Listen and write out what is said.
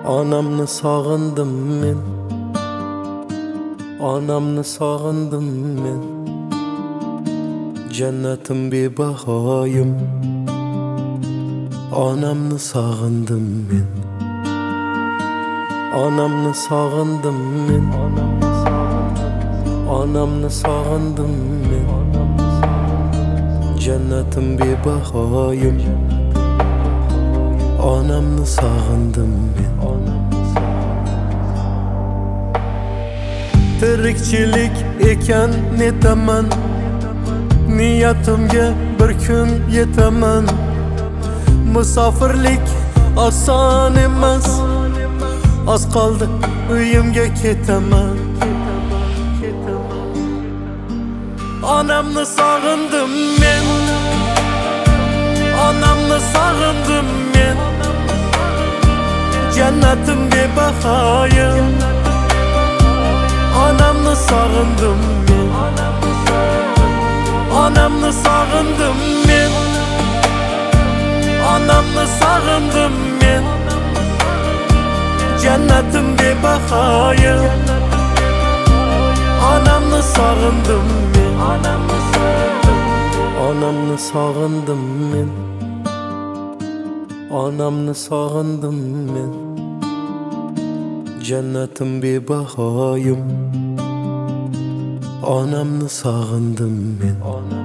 Anamni sog'indim men, onamni sog'indim men. Jannatim bebahoyim, onamni sog'indim men. Onamni sog'indim men, onamni sog'indim men. Jannatim bebahoyim, onamni sog'indim men. Tirikchilik ekan netaman, niyatimga bir kun yetaman. Musofirlik oson emas, oz qoldi uyimga ketaman. Onamni sog'indim men, onamni sog'indim men. Jannatim bebahoyim, onamni sog'indim men. Onamni sog'indim men, onamni sog'indim men. Jannatim bebahoyim, onamni sog'indim men. Onamni sog'indim men, onamni sog'indim men. Jannatim bebahoyim, onamni sog'indim men.